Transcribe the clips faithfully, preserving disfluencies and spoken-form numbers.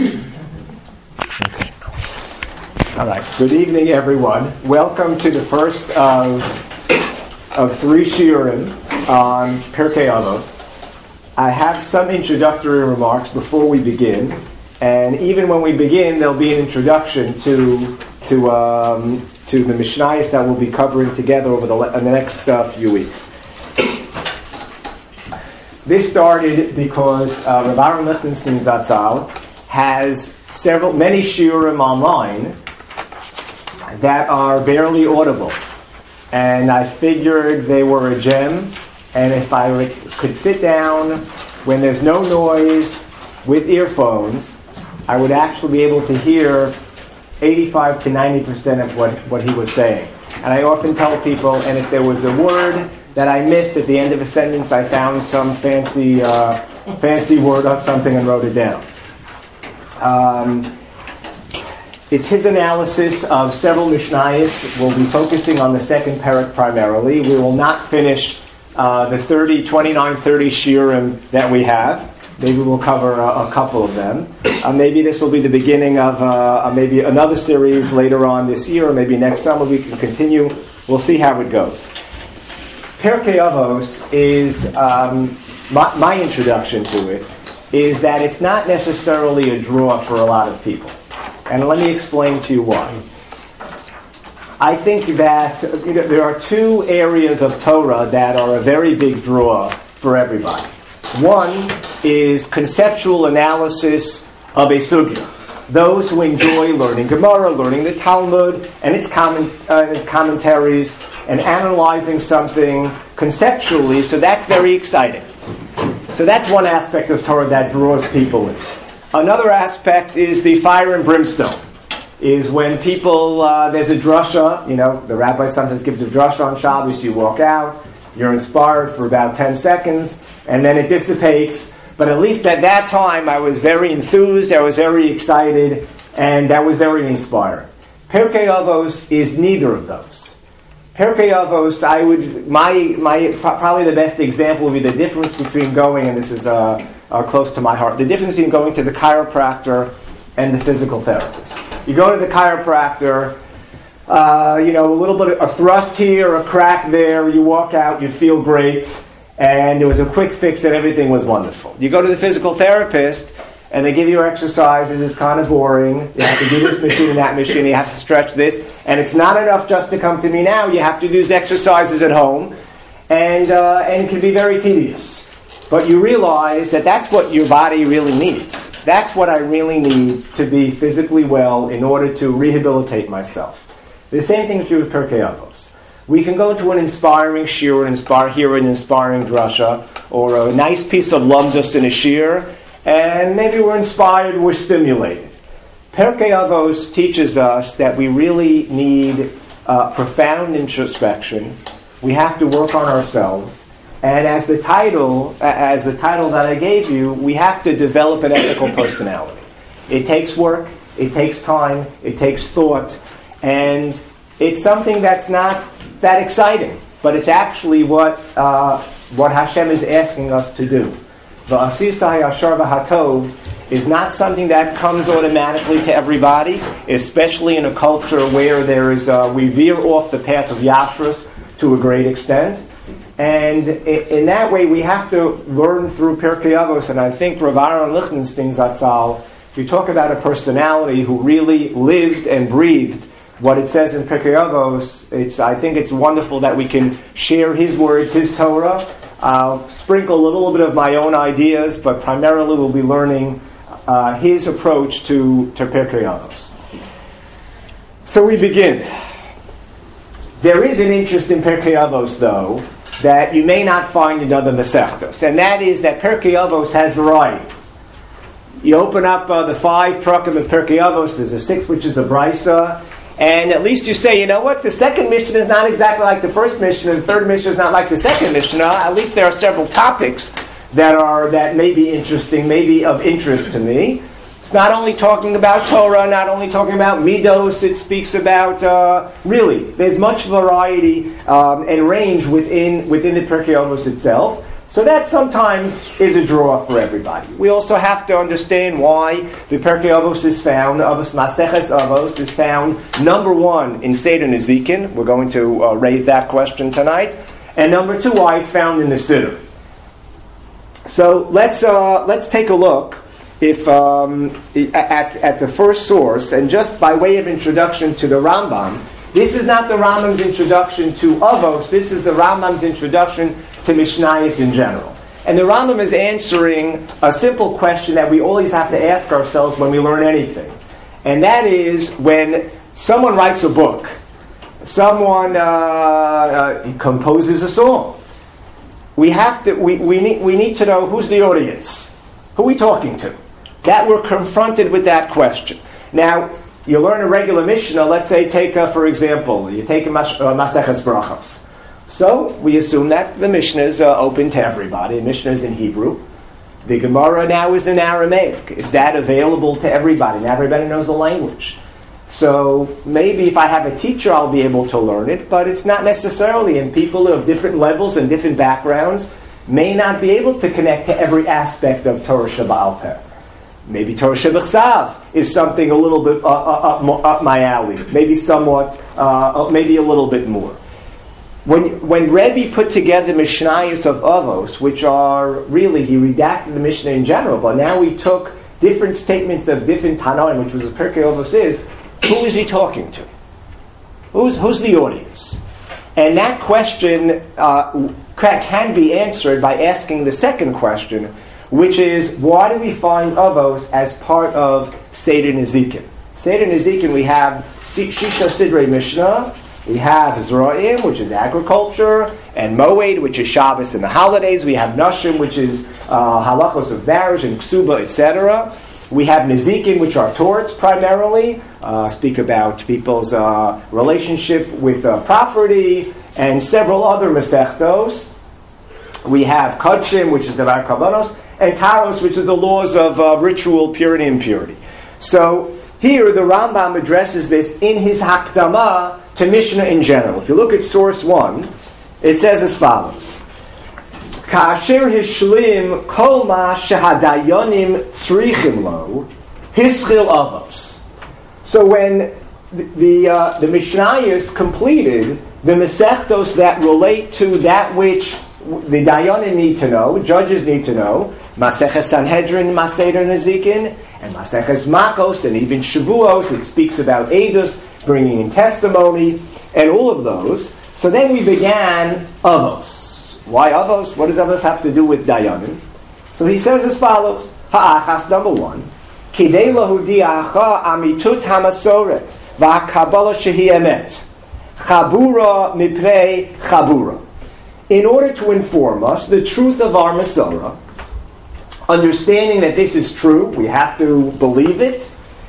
Okay. All right. Good evening, everyone. Welcome to the first of of three shiurim on Pirkei Avos. I have some introductory remarks before we begin, and even when we begin, there'll be an introduction to to um, to the Mishnayos that we'll be covering together over the, in the next uh, few weeks. This started because uh, Rav Aaron Lichtenstein Zatzal has several, many shiurim online that are barely audible, and I figured they were a gem. And if I would, could sit down when there's no noise with earphones, I would actually be able to hear eighty-five to ninety percent of what, what he was saying. And I often tell people, and if there was a word that I missed at the end of a sentence, I found some fancy uh, fancy word or something and wrote it down. Um, it's his analysis of several Mishnayos. We'll be focusing on the second parak primarily. We will not finish uh, the thirty, twenty-nine, thirty shiurim that we have. Maybe we'll cover a, a couple of them. Uh, maybe this will be the beginning of uh, maybe another series later on this year, or maybe next summer we can continue. We'll see how it goes. Pirkei Avos is, um, my, my introduction to it, is that it's not necessarily a draw for a lot of people. And let me explain to you why. I think that you know, there are two areas of Torah that are a very big draw for everybody. One is conceptual analysis of a sugya. Those who enjoy learning Gemara, learning the Talmud, and its, comment, uh, its commentaries, and analyzing something conceptually, so that's very exciting. So that's one aspect of Torah that draws people in. Another aspect is the fire and brimstone, is when people, uh, there's a drasha, you know, the rabbi sometimes gives a drasha on Shabbos, you walk out, you're inspired for about ten seconds, and then it dissipates. But at least at that time, I was very enthused, I was very excited, and that was very inspiring. Pirkei Avos is neither of those. Pirkei Avos, I would, my, my, probably the best example would be the difference between going, and this is uh, uh, close to my heart, the difference between going to the chiropractor and the physical therapist. You go to the chiropractor, uh, you know, a little bit of a thrust here, a crack there, you walk out, you feel great, and it was a quick fix and everything was wonderful. You go to the physical therapist, and they give you exercises, it's kind of boring. You have to do this machine and that machine, you have to stretch this, and it's not enough just to come to me now, you have to do these exercises at home, and, uh, and it can be very tedious. But you realize that that's what your body really needs. That's what I really need to be physically well in order to rehabilitate myself. The same thing is true with Pirkei Avos. We can go to an inspiring shiur, and inspire, hear an inspiring drasha, or a nice piece of lumdus in a shiur, and maybe we're inspired, we're stimulated. Pirkei Avos teaches us that we really need uh, profound introspection. We have to work on ourselves. And as the title, as the title that I gave you, we have to develop an ethical personality. It takes work, it takes time, it takes thought, and it's something that's not that exciting, but it's actually what uh, what Hashem is asking us to do. V'asisa hayashar v'hatov is not something that comes automatically to everybody, especially in a culture where there is uh, we veer off the path of Yashrus to a great extent. And in that way, we have to learn through Pirkei Avos. And I think Rav Aaron Lichtenstein Zatzal, if you talk about a personality who really lived and breathed what it says in Pirkei Avos, it's, I think it's wonderful that we can share his words, his Torah, uh, sprinkle a little bit of my own ideas, but primarily we'll be learning uh, his approach to, to Pirkei Avos. So we begin. There is an interest in Pirkei Avos, though, that you may not find in other Masechtos, and that is that Pirkei Avos has variety. You open up uh, the five prakim of Pirkei Avos, there's a sixth which is the Brisa, and at least you say, you know what, the second Mishnah is not exactly like the first Mishnah, and the third Mishnah is not like the second Mishnah. At least there are several topics that are that may be interesting, may be of interest to me. It's not only talking about Torah, not only talking about Midos, it speaks about, uh, really, there's much variety um, and range within within the Pirkei Avos itself. So that sometimes is a draw for everybody. We also have to understand why the Pirkei Avos is found, Avos Maseches Avos is found number one in Seder Nezikin. We're going to uh, raise that question tonight. And number two, why it's found in the Siddur. So let's uh, let's take a look if um, at at the first source, and just by way of introduction to the Rambam. This is not the Rambam's introduction to Avos. This is the Rambam's introduction to Mishnayos in general. And the Rambam is answering a simple question that we always have to ask ourselves when we learn anything. And that is, when someone writes a book, someone uh, uh, composes a song, we have to we, we need we need to know who's the audience. Who are we talking to? That we're confronted with that question. Now, you learn a regular Mishnah, let's say, take, uh, for example, you take a Mas- uh, Maseches Brachos. So, we assume that the Mishnah is uh, open to everybody. The Mishnah is in Hebrew. The Gemara now is in Aramaic. Is that available to everybody? Now everybody knows the language. So, maybe if I have a teacher, I'll be able to learn it, but it's not necessarily, and people of different levels and different backgrounds may not be able to connect to every aspect of Torah Sheba'al Peh. Maybe Torah Shebechsav is something a little bit uh, uh, up, up my alley. Maybe somewhat, uh, maybe a little bit more. When when Rebbe put together Mishnayos of Avos, which are really, he redacted the Mishnah in general, but now he took different statements of different Tanoim, which was the Pirkei Avos is, who is he talking to? Who's who's the audience? And that question uh, can be answered by asking the second question, which is, why do we find Avos as part of Seder Nezikin? Seder Nezikin, we have Shisha Sidrei Mishnah, we have Zroim, which is agriculture, and Moed, which is Shabbos and the holidays. We have Nashim, which is uh, halachos of marriage and Ksuba, et cetera. We have Nezikin, which are torts primarily, uh, speak about people's uh, relationship with uh, property, and several other Masechtos. We have Kodshim, which is about Kabbanos, and Taros, which is the laws of uh, ritual purity and impurity. So here the Rambam addresses this in his Hakdama to Mishnah in general. If you look at source one, it says as follows: Ka'asher hishlim kol ma shehadayonim tzrichim lo hischil avos. So when the the, uh, the Mishnayos completed the Masechtos that relate to that which the Dayanim need to know, judges need to know, Maseches Sanhedrin, Maseder Nezikin, and Maseches Makos, and even Shavuos, it speaks about Eidos, bringing in testimony, and all of those. So then we began Avos. Why Avos? What does Avos have to do with Dayanim? So he says as follows: Ha'achas, number one, Kidei lahudiacha amitut hamasoret va'kabbalah shehi emet chabura mipnei chabura. In order to inform us the truth of our Masorah, understanding that this is true, we have to believe it,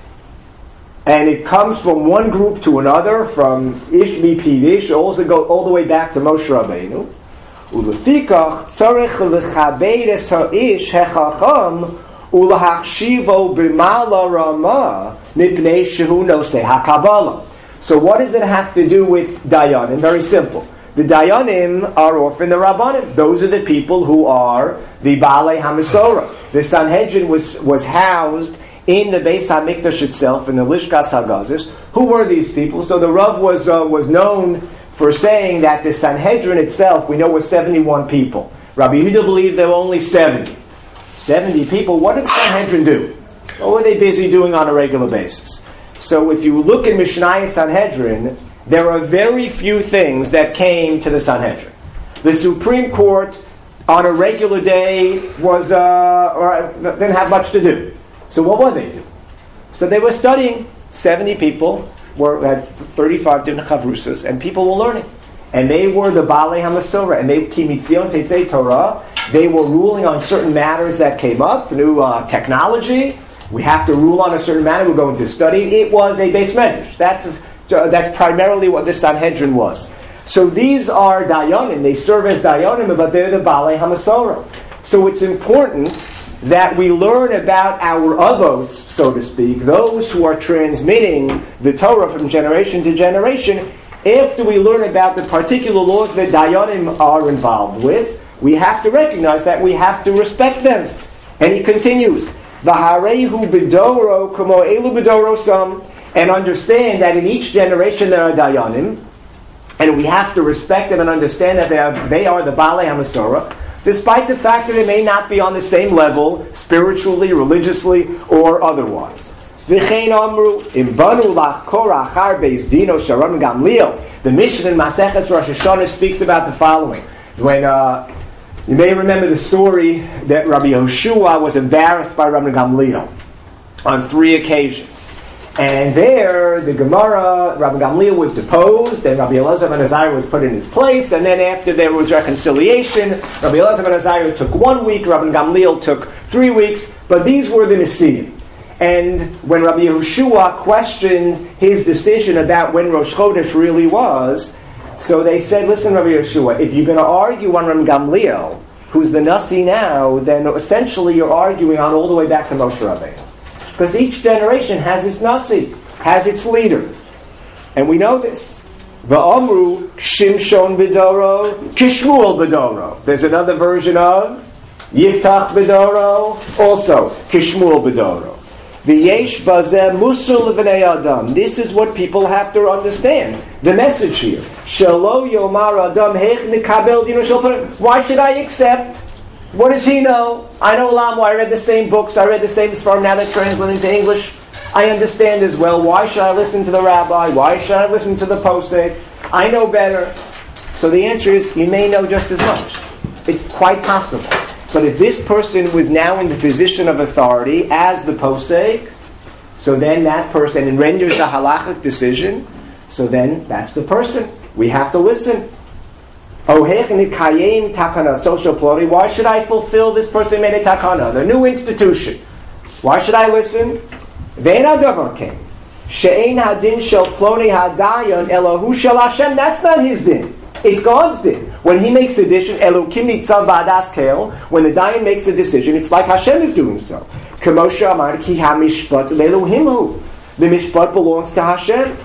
and it comes from one group to another, from Ish Mipidish, also go all the way back to Moshe Rabbeinu. Ulefikach tzarech lechabed es ha'ish hechacham ulahachshivo b'mala rama mipnei shehu nosei hakabbalah. So what does it have to do with Dayanim? Very simple. The Dayanim are often the Rabbanim. Those are the people who are the Baalei HaMasorah. The Sanhedrin was, was housed in the Beis HaMikdash itself, in the Lishkas HaGazis. Who were these people? So the Rav was, uh, was known for saying that the Sanhedrin itself, we know, was seventy-one people. Rabbi Yehuda believes there were only seventy. seventy people. What did the Sanhedrin do? What were they busy doing on a regular basis? So if you look at Mishnayos Sanhedrin, there are very few things that came to the Sanhedrin. The Supreme Court, on a regular day, was uh, or didn't have much to do. So what would they do? So they were studying. seventy people were had thirty-five different chavrusas, and people were learning. And they were the Baalei HaMasorah, and they Kimitzion Teitzei Torah. They were ruling on certain matters that came up, new uh, technology. We have to rule on a certain matter. We're going to study. It was a Beis Medrash. That's uh, that's primarily what the Sanhedrin was. So these are Dayanim. They serve as Dayanim, but they're the Baalei HaMasorah. So it's important that we learn about our avos, so to speak, those who are transmitting the Torah from generation to generation, after we learn about the particular laws that Dayanim are involved with, we have to recognize that we have to respect them. And he continues, V'harehu b'doro kamo elu b'doro sam, and understand that in each generation there are dayanim, and we have to respect them and understand that they are, they are the Balei HaMasorah, despite the fact that they may not be on the same level, spiritually, religiously, or otherwise. V'chein amru, im banu lachkor achar beis dino sharon Gamliel. The Mishnah in Maseches Rosh Hashanah speaks about the following. When, uh, you may remember the story that Rabbi Yehoshua was embarrassed by Rabbi Gamliel on three occasions. And there, the Gemara, Rabbi Gamliel was deposed, and Rabbi Elazar ben Azariah was put in his place, and then after there was reconciliation, Rabbi Elazar ben Azariah took one week, Rabbi Gamliel took three weeks, but these were the Nesiim. And when Rabbi Yehoshua questioned his decision about when Rosh Chodesh really was, so they said, listen, Rabbi Yehoshua, if you're going to argue on Rabbi Gamliel, who's the Nasi now, then essentially you're arguing on all the way back to Moshe Rabbeinu. Because each generation has its Nasi, has its leader. And we know this. Va'amru Shimshon b'doro, Kishmuel b'doro. There's another version of Yiftach b'doro, also Kishmuel b'doro. V'yesh bazeh musul l'vnei adam. This is what people have to understand. The message here. Shelo yomar adam heich nikabel dinu shel panim. Why should I accept? What does he know? I know Lamo. I read the same books. I read the same Sfarim. Now they're translated into English. I understand as well. Why should I listen to the rabbi? Why should I listen to the posek? I know better. So the answer is, you may know just as much. It's quite possible. But if this person was now in the position of authority as the posek, so then that person renders the halachic decision, so then that's the person. We have to listen. Why should I fulfill this person made a takana, the new institution? Why should I listen? That's not his din. It's God's din. When he makes a decision, when the dayan makes a decision, it's like Hashem is doing so. The mishpat belongs to Hashem.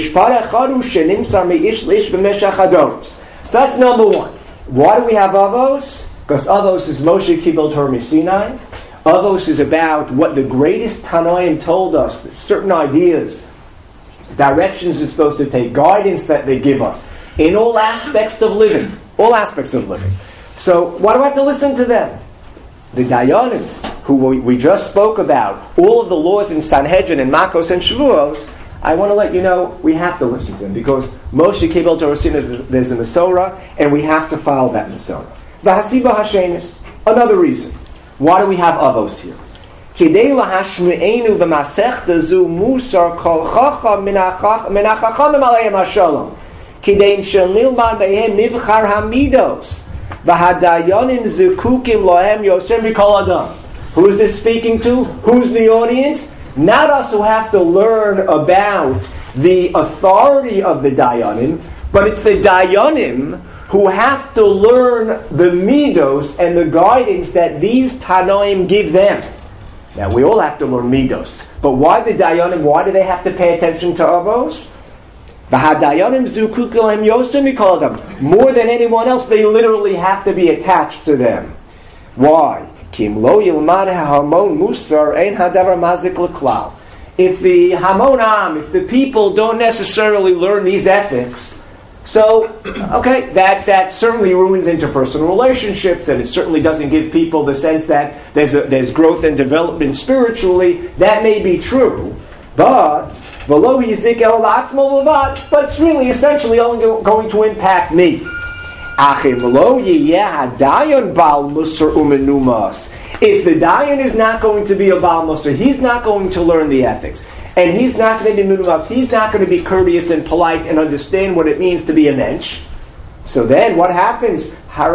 So that's number one. Why do we have Avos? Because Avos is Moshe Kibel Torah Sinai. Avos is about what the greatest Tanoim told us, that certain ideas, directions are supposed to take, guidance that they give us in all aspects of living. All aspects of living. So why do I have to listen to them? The Dayanim, who we, we just spoke about, all of the laws in Sanhedrin and Makos and Shavuos, I want to let you know we have to listen to them because Moshe Kibel Torah Sinai, there's a Masorah, and we have to follow that Masorah. V'hasiba hashenis, another reason. Why do we have Avos here? Kidei lahashme'enu v'masechta zu musar kol chacham min hachachamim aleim hashalom. Kidei shenilman behem nivchar hamidos v'hadayanim zekukim lohem yoser mikol adam. Who is this speaking to? Who's the audience? Not us who have to learn about the authority of the Dayanim, but it's the Dayanim who have to learn the Midos and the guidance that these Tanoim give them. Now, we all have to learn Midos. But why the Dayanim? Why do they have to pay attention to Avos? More than anyone else, they literally have to be attached to them. Why? If the Hamonam, if the people don't necessarily learn these ethics, so, okay, that, that certainly ruins interpersonal relationships, and it certainly doesn't give people the sense that there's, a, there's growth and development spiritually. That may be true, but but it's really essentially only going to impact me. If the dayan is not going to be a Baal Musar, he's not going to learn the ethics. And he's not going to be minumas, he's not going to be courteous and polite and understand what it means to be a mensch. So then what happens?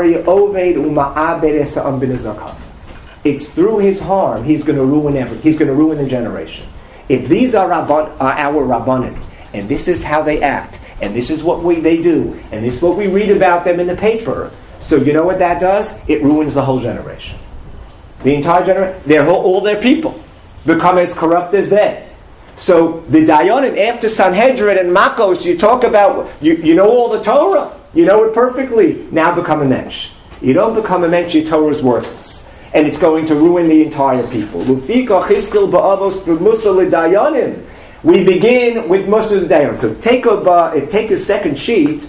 It's through his harm he's going to ruin every, he's going to ruin the generation. If these are, Rabban, are our Rabbanim, and this is how they act, and this is what we, they do, and this is what we read about them in the paper, so you know what that does? It ruins the whole generation. The entire generation, their whole, all their people become as corrupt as they. So the Dayanim, after Sanhedrin and Makos, you talk about, you, you know all the Torah, you know it perfectly, now become a mensch. You don't become a mensch, your Torah is worthless. And it's going to ruin the entire people. We begin with Musar Dayanim. So take a, uh, take a second sheet.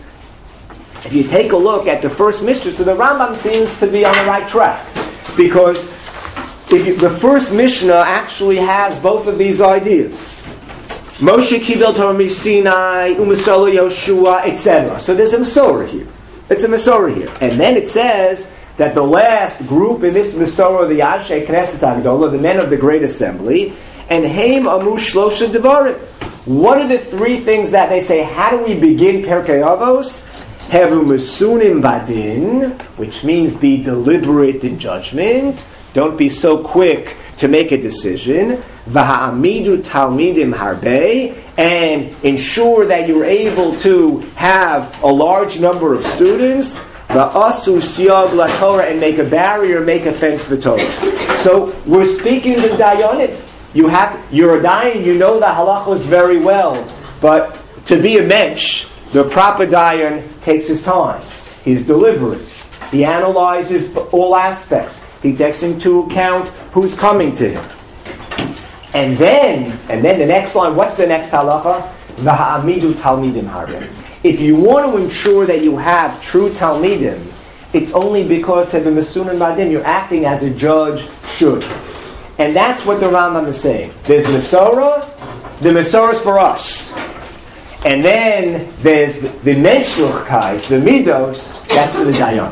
If you take a look at the first Mishnah, so the Rambam seems to be on the right track. Because if you, the first Mishnah actually has both of these ideas. Moshe Kibel Torah Sinai, Umasolo Yoshua, et cetera. So there's a Masorah here. It's a Masorah here. And then it says that the last group in this Masorah, the Anshe Knesset Agdola, the men of the Great Assembly, and Haim Amu Shlosha Devarim. What are the three things that they say? How do we begin Perkei Avos? Hevu Mesunim Badin, which means be deliberate in judgment. Don't be so quick to make a decision. V'ha'amidu talmidim harbe, and ensure that you're able to have a large number of students. V'asu siyag laTorah, and make a barrier, make a fence for Torah. So we're speaking to Dayanim. You have, you're a Dayan, you know the halachos very well, but to be a mensch, the proper Dayan takes his time. He's deliberate. He analyzes all aspects. He takes into account who's coming to him. And then, and then the next line, what's the next halacha? V'ha'amidu talmidim harbe. If you want to ensure that you have true talmidim, it's only because of the mesunim badin, you're acting as a judge should. And that's what the Rambam is saying. There's Masorah, the Masorah is for us. And then there's the, the menshluchkeit, the midos, that's for the Dayanim.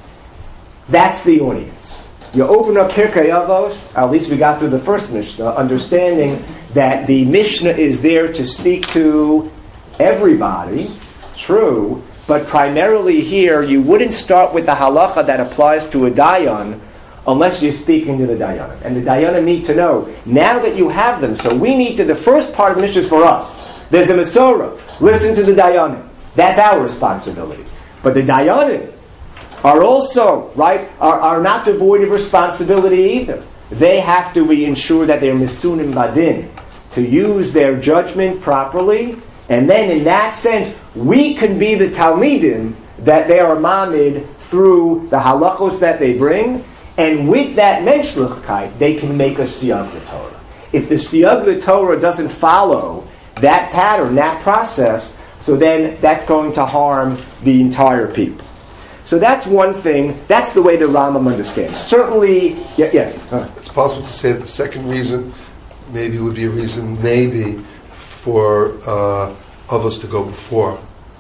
That's the audience. You open up Pirkei Avos, at least we got through the first Mishnah, understanding that the Mishnah is there to speak to everybody, true, but primarily here you wouldn't start with the halacha that applies to a Dayan unless you're speaking to the Dayanim. And the Dayanim need to know, now that you have them, so we need to, the first part of the Mishnah is for us. There's a Masorah. Listen to the Dayanim. That's our responsibility. But the Dayanim are also, right, are, are not devoid of responsibility either. They have to be ensure that they're Mesunim Badin, to use their judgment properly, and then in that sense, we can be the Talmidim that they are mamid through the halachos that they bring, and with that menshlichkeit, they can make a siyag the Torah. If the siyag the Torah doesn't follow that pattern, that process, so then that's going to harm the entire people. So that's one thing. That's the way the Rambam understands. Certainly, yeah, yeah. Uh. It's possible to say that the second reason maybe would be a reason maybe for uh, of us to go before.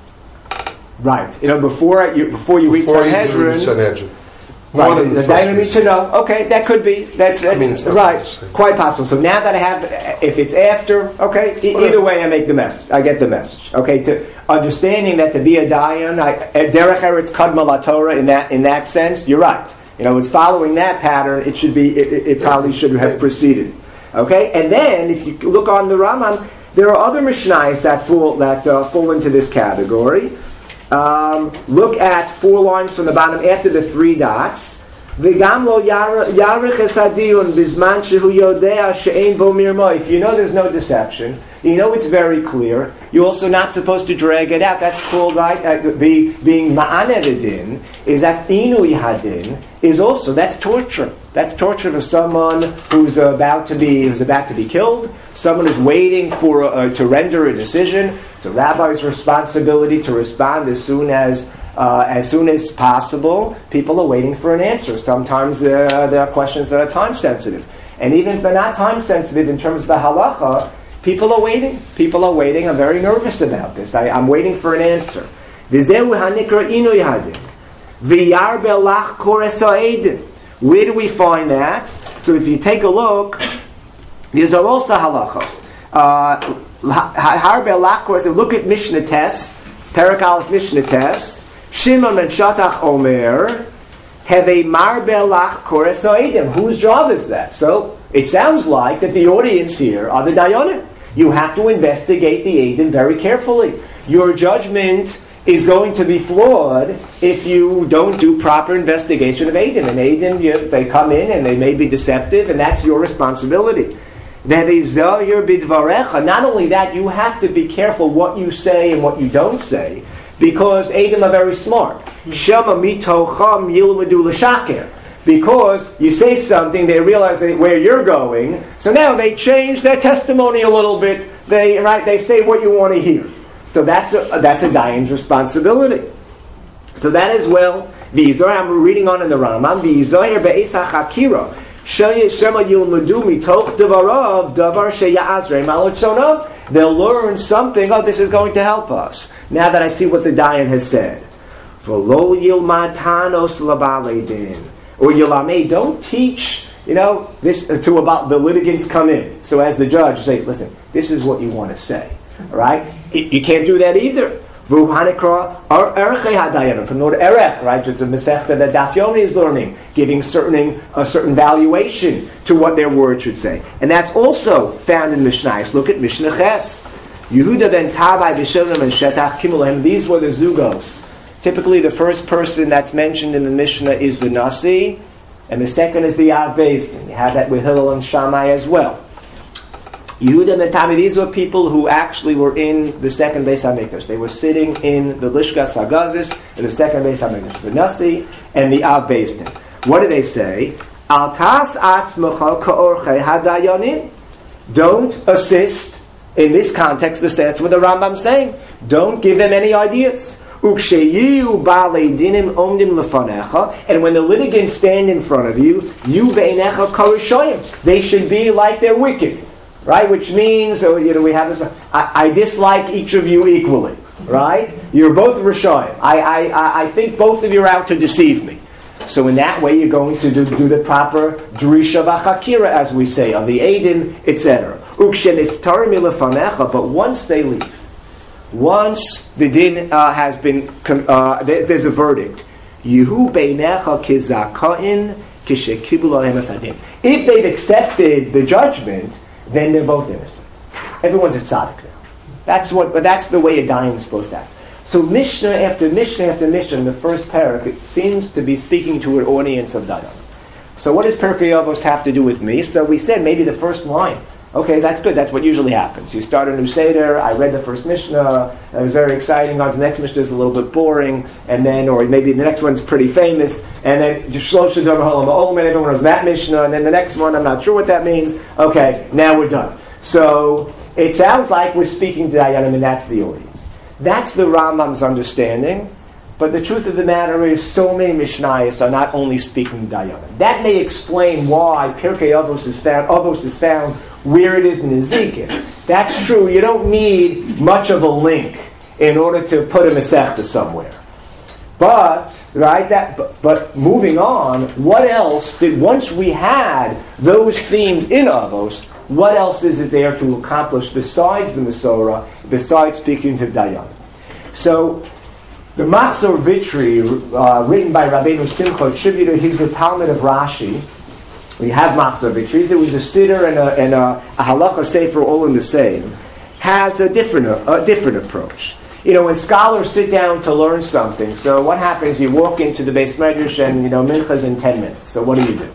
Right. You know, before you before you before read Sanhedrin. Sanhedrin. Right, the, the Dayanim need to know. Okay, that could be. That's, that's I mean, it's right. Quite possible. So now that I have, if it's after, okay, e- either way I make the message. I get the message. Okay, to understanding that to be a Dayan, derech eretz kadma laTorah in that in that sense, you're right. You know, it's following that pattern. It should be. It, it probably should have proceeded. Okay, and then if you look on the Rambam, there are other Mishnayos that fall that uh, fall into this category. Um, look at four lines from the bottom after the three dots. V'gam lo yarich es hadiyun bizman shehu yodea she'ein bo mirma. If you know there's no deception, you know it's very clear. You're also not supposed to drag it out. That's called, right? Uh, be, being ma'anevedin is that inui hadin is also that's torture. That's torture for someone who's about to be who's about to be killed. Someone is waiting for uh, to render a decision. It's a rabbi's responsibility to respond as soon as uh, as soon as possible. People are waiting for an answer. Sometimes there are, there are questions that are time sensitive, and even if they're not time sensitive in terms of the halacha, people are waiting. People are waiting. I'm very nervous about this. I, I'm waiting for an answer. Where do we find that? So if you take a look, these are also halachos. Harbe lachkor. Look at Mishnah Tes, Perek Aleph Mishnah Tes. Shimon ben Shatach Omer, have a marbe lachkor esoedim. Whose job is that? So it sounds like that the audience here are the Dayanim. You have to investigate the Eidim very carefully. Your judgment is going to be flawed if you don't do proper investigation of Eidim. And Eidim, you, they come in and they may be deceptive, and that's your responsibility. Not only that, you have to be careful what you say and what you don't say, Because Edom are very smart. Shema mitocham yilmadu l'shaker. Because you say something, they realize they, where you're going, so now they change their testimony a little bit. They right, they say what you want to hear. So that's a, that's a Dayan's responsibility. So that is well. V'yizor, I'm reading on in the Rambam. V'yizor be'esach hakira shema yilmadu mitoch devarav davar sheya'azrei malotzonav. They'll learn something. Oh, this is going to help us. Now that I see what the Dayan has said. V'lo yilmad tanos l'balei din. Or Yilamei, don't teach, you know, this uh, to about the litigants come in. So as the judge, say, listen, this is what you want to say. All right? It, you can't do that either. Vuhanikra or Erechei Hadayanim from Nord Erech, right? It's a Masechta that Daf Yomi is learning, giving certain a certain valuation to what their word should say. And that's also found in Mishnayos. Look at Mishnah Ches. Yehuda ben Tabai b'Shelim and Shetach Kimulim. These were the Zugos. Typically, the first person that's mentioned in the Mishnah is the Nasi, and the second is the Av Beis Din. You have that with Hillel and Shammai as well. Yehuda and Tami, these were people who actually were in the second Beis HaMikdash. They were sitting in the Lishkas HaGazis, in the second Beis HaMikdash, the Nasi and the Av Beis Din. What do they say? Al tas atzmecha ka'orchei hadayanim. Don't assist, in this context, that's what the Rambam's saying. Don't give them any ideas. And when the litigants stand in front of you, you they should be like they're wicked, right? Which means, so, you know, we have this. I, I dislike each of you equally, right? You're both Rishayim. I, I, I think both of you are out to deceive me. So in that way, you're going to do, do the proper drisha v'chakira, as we say, on the Edom, et cetera. But once they leave, once the din uh, has been, uh, there's a verdict. Yehu beinecha kizakain kishekibu lahem asadin. If they've accepted the judgment, then they're both innocent. Everyone's a tzaddik now. That's what. But that's the way a dayan is supposed to act. So Mishnah after Mishnah after Mishnah in the first parak, it seems to be speaking to an audience of dayan. So what does Pirkei Avos have to do with me? So we said maybe the first line. Okay, that's good. That's what usually happens. You start a new Seder, I read the first Mishnah, it was very exciting. On the next Mishnah is a little bit boring, and then, or maybe the next one's pretty famous, and then Shlosh Shadam Ha'olam Ha'olam, and everyone knows that Mishnah, and then the next one, I'm not sure what that means. Okay, now we're done. So, it sounds like we're speaking to Dayanim, and that's the audience. That's the Rambam's understanding, but the truth of the matter is so many Mishnayos are not only speaking to Dayanim. That may explain why Pirkei Avos is found, Avos is found where it is in Ezekiel. That's true. You don't need much of a link in order to put a Masechta somewhere. But, right, that, but, but moving on, what else did, once we had those themes in Avos, what else is it there to accomplish besides the Masorah, besides speaking to Dayan? So, the Machzor Vitri, uh, written by Rabbeinu Simcha, attributed, he's the Talmud of Rashi. We have Machzor Vitris. There was a Siddur and a, and a, a Halacha Sefer all in the same. Has a different a, a different approach. You know, when scholars sit down to learn something, so what happens? You walk into the Beis Medrash and, you know, Mincha's in ten minutes. So what do you do?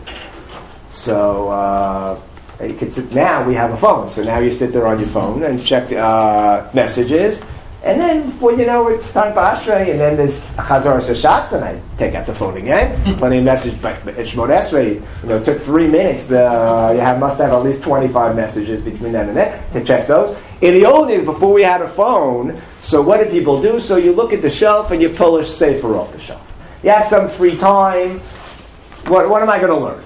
So uh, you can sit, now we have a phone. So now you sit there on your phone and check uh, messages. And then, before you know, it's time for Ashrei, and then there's Chazar Shashat, and I take out the phone again. When they message by Shmot Esrei, you know, it took three minutes. The, uh, you have must have at least twenty-five messages between then and then to check those. In the old days, before we had a phone, so what did people do? So you look at the shelf and you pull a sefer off the shelf. You have some free time. What, what am I going to learn?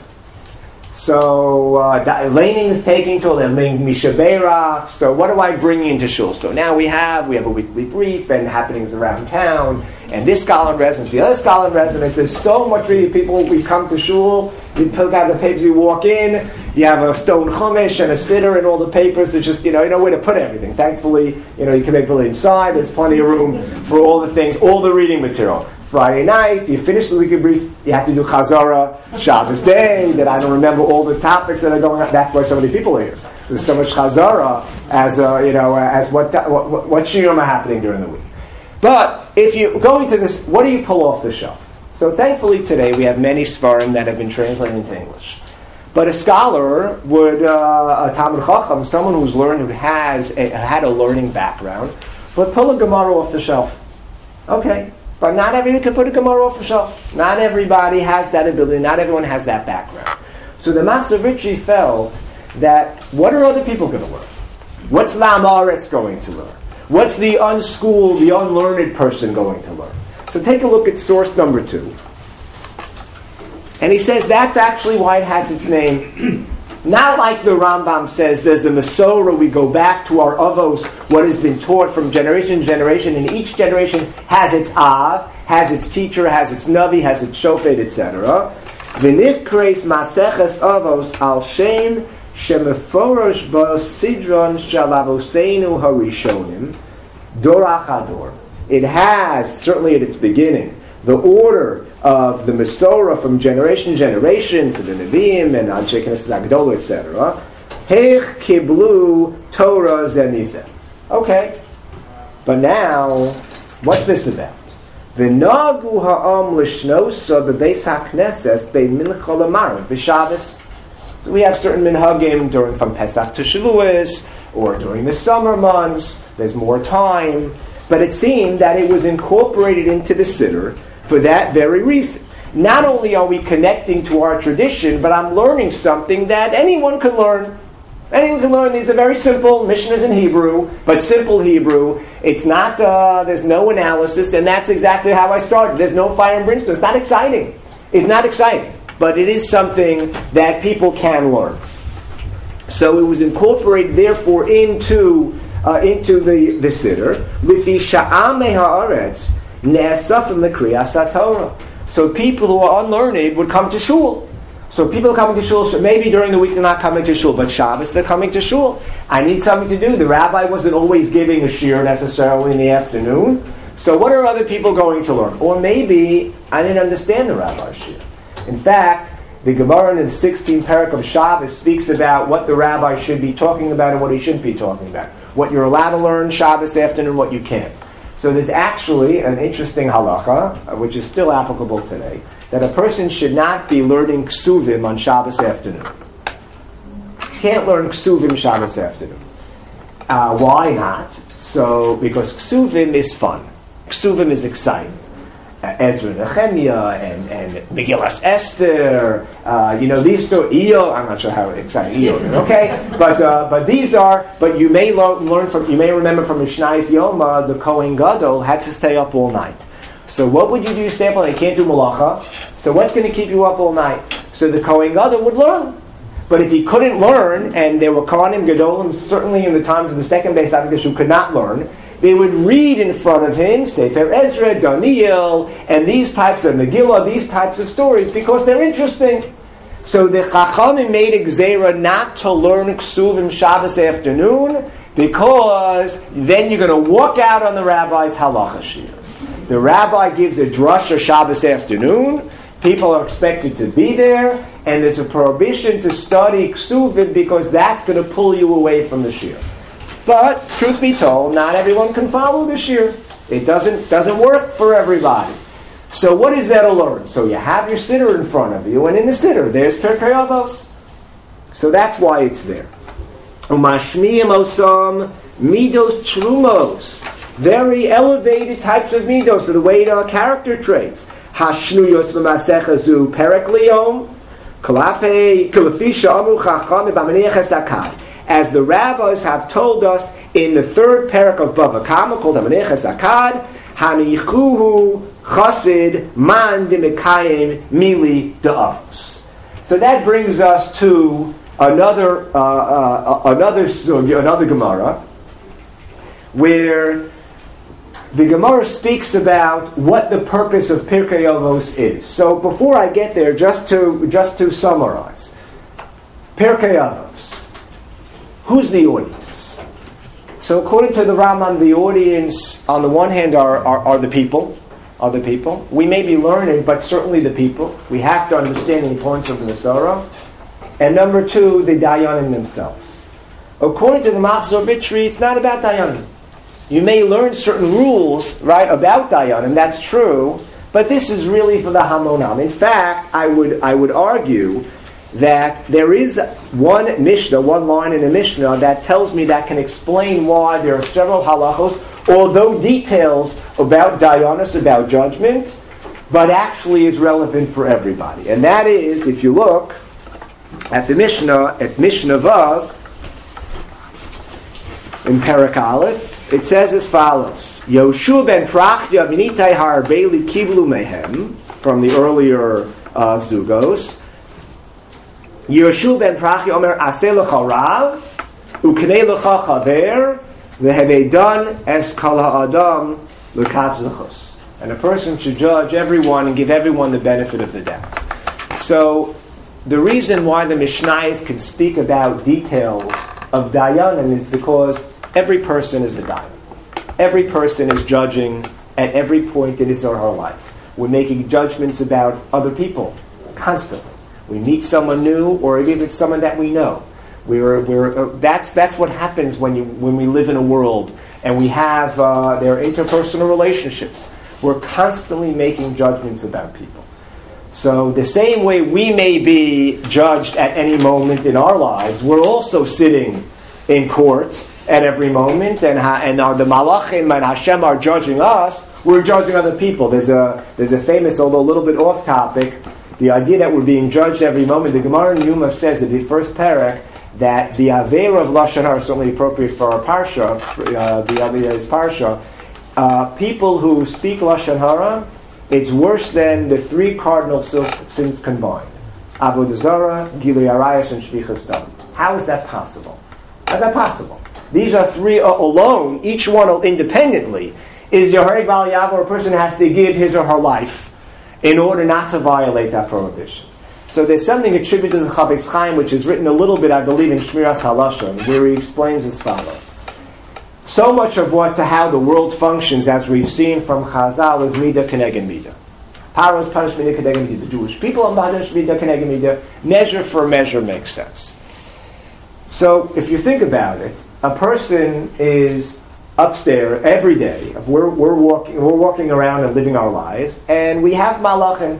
So, uh, Laning is taking to Mishaberach. So, what do I bring into shul? So now we have we have a weekly brief and happenings around town, and this scholar in residence, the other scholar in residence. There's so much reading. People, we come to shul. You pick out the papers. You walk in. You have a stone chumash and a siddur and all the papers. There's just you know you know where to put everything. Thankfully, you know you can make it inside. There's plenty of room for all the things, all the reading material. Friday night, you finish the weekly brief, you have to do Chazara, Shabbos day, that I don't remember all the topics that are going on. That's why so many people are here. There's so much Chazara as, uh, you know, as what, what, what shiurim are happening during the week. But if you go into this, what do you pull off the shelf? So thankfully today we have many Sfarim that have been translated into English. But a scholar would, uh, a Talmud Chacham, someone who's learned, who has a, had a learning background, would pull a Gemara off the shelf. Okay, but not everyone can put a Gemara off the shelf. Not everybody has that ability. Not everyone has that background. So the Master Ritchie felt that what are other people going to learn? What's Lam Aretz going to learn? What's the unschooled, the unlearned person going to learn? So take a look at source number two. And he says that's actually why it has its name. Not like the Rambam says, there's a Masorah, we go back to our Avos, what has been taught from generation to generation, and each generation has its Av, has its teacher, has its Navi, has its Shofet, et cetera. V'nikreis Maseches Avos al Shem Shemeforosh Bo Sidron Shalavoseinu Harishonim Dorach Hador. It has, certainly at its beginning, the order of the Masorah from generation to generation to the Nevi'im and Anshe Knesset Agdola, et cetera. Heich Kiblu Torah Zenizeh. Okay, but now, what's this about? V'nagu ha'am l'shnosa b'beis ha'knesses be'mincha l'marim b'Shabbos. So we have certain minhagim during from Pesach to Shavuos, or during the summer months. There's more time, but it seemed that it was incorporated into the Siddur for that very reason. Not only are we connecting to our tradition, but I'm learning something that anyone can learn. Anyone can learn. These are very simple Mishnahs in Hebrew, but simple Hebrew. It's not, uh, there's no analysis, and that's exactly how I started. There's no fire and brimstone. It's not exciting. It's not exciting, but it is something that people can learn. So it was incorporated, therefore, into uh, into the, the Siddur. Lifi sha'amei ha'aretz ne'asafim l'kriyas ha'torah. So people who are unlearned would come to shul. So people are coming to shul, maybe during the week they're not coming to shul, but Shabbos they're coming to shul. I need something to do. The rabbi wasn't always giving a shiur necessarily in the afternoon. So what are other people going to learn? Or maybe I didn't understand the rabbi's shiur. In fact, the Gemara in the sixteenth parak of Shabbos speaks about what the rabbi should be talking about and what he shouldn't be talking about. What you're allowed to learn Shabbos afternoon, what you can't. So there's actually an interesting halacha, which is still applicable today, that a person should not be learning ksuvim on Shabbos afternoon. You can't learn ksuvim Shabbos afternoon. Uh, why not? So, because ksuvim is fun. Ksuvim is exciting. Uh, Ezra Nehemiah and, and Megillas Esther, uh, you know, these two, Eo, I'm not sure how exciting Eo is, okay? But uh, but these are, but you may lo- learn from, you may remember from Mishnayos Yoma, the Kohen Gadol had to stay up all night. So what would you do? Stay up all night? You can't do malacha. So what's going to keep you up all night? So the Kohen Gadol would learn. But if he couldn't learn, and there were Kohanim Gadolim, certainly in the times of the second Beis Hamikdash, who could not learn, they would read in front of him Sefer Ezra, Daniel, and these types of Megillah, these types of stories, because they're interesting. So the Chachamim made a gzeira not to learn Ksuvim Shabbos afternoon, because then you're going to walk out on the rabbi's halacha shiur. The rabbi gives a drasha Shabbos afternoon. People are expected to be there, and there's a prohibition to study Ksuvim because that's going to pull you away from the shiur. But truth be told, not everyone can follow the shiur. It doesn't doesn't work for everybody. So what is there to learn? So you have your siddur in front of you, and in the siddur there's Pirkei Avos. So that's why it's there. Umashmiyim osam midos trumos. Very elevated types of midos, so the way to character traits. Hashnuyos v'masechazu perek liyom, kalape kalafisha amu chacham b'amaniach esakad. As the rabbis have told us in the third parak of Bava Kama, called Amaniach Sakad, Hanichuhu Chasid Man Dimikayim Mili Da'avos. So that brings us to another uh, uh, another another Gemara, where the Gemara speaks about what the purpose of Pirkei Avos is. So before I get there, just to just to summarize, Pirkei Avos. Who's the audience? So according to the Rambam, the audience, on the one hand, are, are, are the people. Are the people. We may be learning, but certainly the people. We have to understand the importance of the Masorah. And number two, the Dayanim themselves. According to the Machzor Vitri, it's not about Dayanim. You may learn certain rules, right, about Dayanim, that's true, but this is really for the Hamonam. In fact, I would I would argue that there is one Mishnah, one line in the Mishnah that tells me that can explain why there are several halachos, although details about dayanos, about judgment, but actually is relevant for everybody. And that is, if you look at the Mishnah, at Mishnah Vav, in Perek Aleph, it says as follows: Yoshua ben Prachya minitai harbeli kiblu mehem, from the earlier uh, Zugos. Yoshua ben Prachya omer aseh lecha rav uknei lecha chaver v'hevedan es kol ha'adam l'kav zechus. And a person should judge everyone and give everyone the benefit of the doubt. So, the reason why the Mishnayos can speak about details of dayanim is because every person is a dayan. Every person is judging at every point in his or her life. We're making judgments about other people constantly. We meet someone new, or even if it's someone that we know. We're, we're, uh, that's, that's what happens when, you, when we live in a world and we have uh, their interpersonal relationships. We're constantly making judgments about people. So the same way we may be judged at any moment in our lives, we're also sitting in court at every moment, and ha- and our, the Malachim and Hashem are judging us. We're judging other people. There's a there's a famous, although a little bit off topic, the idea that we're being judged every moment. The Gemara in Yuma says that the first parak that the Aveira of Lashon Hara is certainly appropriate for our parsha. Uh, the Aveira is parsha. Uh, people who speak Lashon Hara, it's worse than the three cardinal sins combined: Avodah Zarah, Gilui Arayos, and Shvichas Dam. How is that possible? How is that possible? These are three uh, alone, each one independently, is Yohareg Bal Yav, or a person has to give his or her life in order not to violate that prohibition. So there's something attributed to the Chavetz Chaim, which is written a little bit, I believe, in Shmiras HaLashon, where he explains as follows. So much of what to how the world functions, as we've seen from Chazal, is Midah Keneged Midah. Paros Parish Midah Keneged Midah. The Jewish people are Madash Midah Keneged Midah. Measure for measure makes sense. So if you think about it, a person is upstairs every day. We're, we're, walking, we're walking around and living our lives, and we have malachim.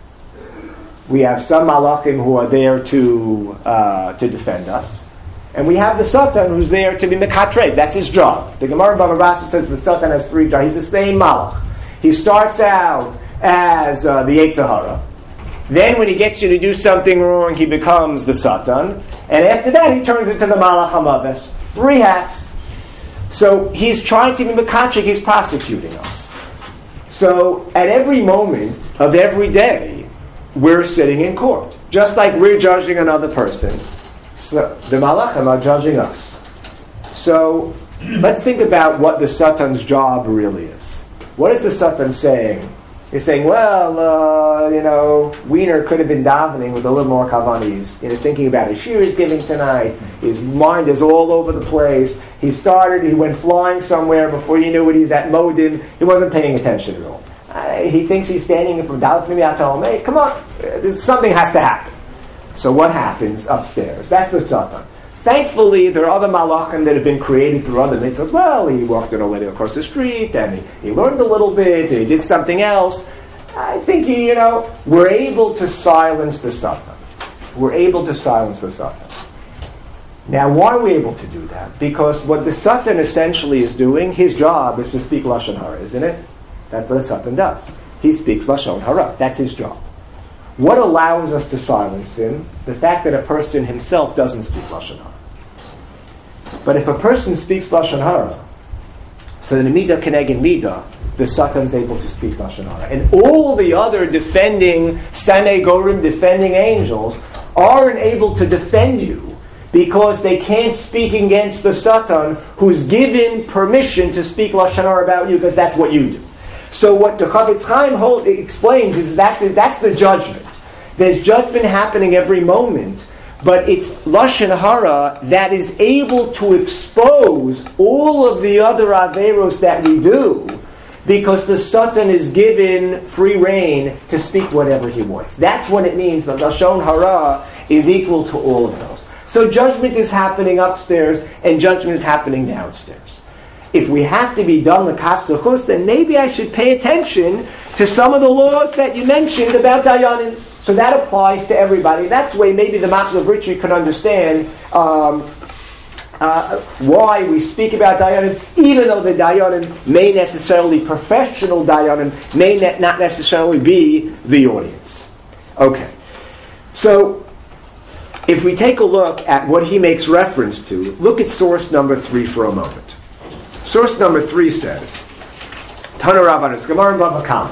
We have some malachim who are there to uh, to defend us, and we have the Satan who's there to be mekatrei. That's his job. The Gemara in Bava Basra says the Satan has three jobs. He's the same malach. He starts out as uh, the Yetzer Hara. Then when he gets you to do something wrong, he becomes the Satan. And after that, he turns into the Malach HaMaves. Three hats. So he's trying to be Mekatrik, he's prosecuting us. So at every moment of every day, we're sitting in court. Just like we're judging another person, so the Malachim are judging us. So let's think about what the Satan's job really is. What is the Satan saying? He's saying, well, uh, you know, Wiener could have been davening with a little more kavanis. You know, thinking about his shir he's giving tonight. His mind is all over the place. He started, he went flying somewhere before you knew it. He's at Modim. He wasn't paying attention at all. Uh, he thinks he's standing from Dalit Fimi Atom. Hey, come on. Uh, something has to happen. So what happens upstairs? That's the Tzatan. Thankfully, there are other malachim that have been created through other mitzvahs. Well, he walked in a lady across the street, and he, he learned a little bit, and he did something else. I think, you know, we're able to silence the Satan. We're able to silence the Satan. Now, why are we able to do that? Because what the Satan essentially is doing, his job is to speak Lashon Hara, isn't it? That's what the Satan does. He speaks Lashon Hara. That's his job. What allows us to silence him? The fact that a person himself doesn't speak Lashon Hara. But if a person speaks Lashon Hara, so the Midah Keneged Midah, the Satan's able to speak Lashon Hara. And all the other defending Sanei Gorim, defending angels, aren't able to defend you because they can't speak against the Satan who's given permission to speak Lashon Hara about you because that's what you do. So what the Chavetz Chaim hold, explains is that that's the judgment. There's judgment happening every moment, but it's Lashon Hara that is able to expose all of the other Averos that we do because the Satan is given free rein to speak whatever he wants. That's what it means that Lashon Hara is equal to all of those. So judgment is happening upstairs and judgment is happening downstairs. If we have to be done with Kaf Zechus, then maybe I should pay attention to some of the laws that you mentioned about Dayanim. So that applies to everybody. That's the way maybe the Matzah of Ritchie could understand um, uh, why we speak about Dayanim, even though the Dayanim may necessarily, professional Dayanim, may ne- not necessarily be the audience. Okay. So, if we take a look at what he makes reference to, look at source number three for a moment. Source number three says, Tana Rabbanos, Gemara Bava Kama.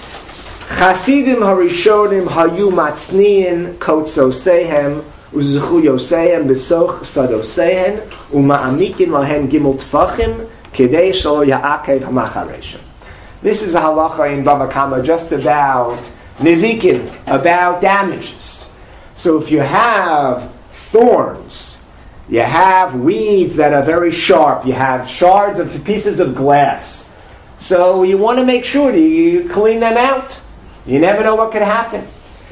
Chasidim harishonim hayu matzniin kotzosehem uzuchu yosehem besoch sadosehen uma'amikin lahen gimel tfachim kedei shalo ya'akev hamachareshem. This is a halacha in Bava Kama just about nizikin, about damages. So if you have thorns, you have weeds that are very sharp, you have shards of pieces of glass, so you want to make sure that you clean them out. You never know what could happen.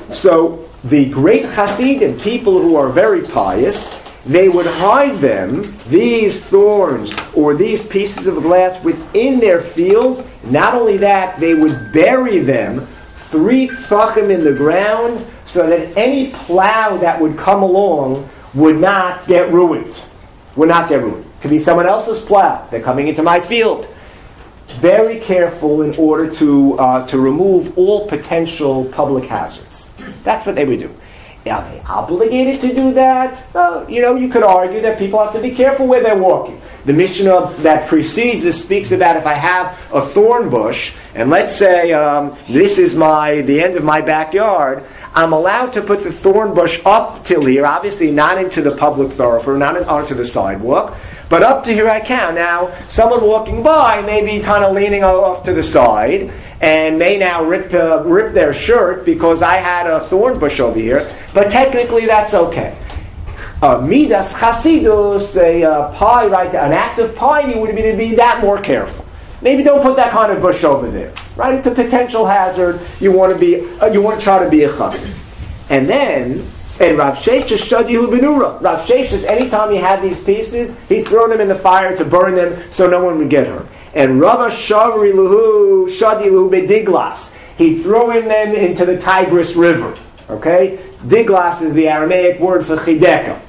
So the great Hasidim, people who are very pious, they would hide them, these thorns or these pieces of glass, within their fields. Not only that, they would bury them three tfachim in the ground so that any plow that would come along would not get ruined. Would not get ruined. It could be someone else's plow. They're coming into my field. Very careful in order to uh, to remove all potential public hazards. That's what they would do. Are they obligated to do that? Uh, you know, you could argue that people have to be careful where they're walking. The Mishnah that precedes this speaks about if I have a thorn bush, and let's say um, this is my the end of my backyard, I'm allowed to put the thorn bush up till here, obviously not into the public thoroughfare, not onto the sidewalk, but up to here I can. Now, someone walking by may be kind of leaning off to the side and may now rip uh, rip their shirt because I had a thorn bush over here, but technically that's okay. Uh, midas chasidus, a uh, pie, right? An act of piety would be to be that more careful. Maybe don't put that kind of bush over there, right? It's a potential hazard. You want to be, uh, you want to try to be a chassid. And then, and Rav Sheshes shadihu benura. Rav Sheshes, anytime he had these pieces, he'd throw them in the fire to burn them so no one would get hurt. And Rav Shavri luhu shadihu bediglas. He'd throw in them into the Tigris River. Okay, diglas is the Aramaic word for chideka.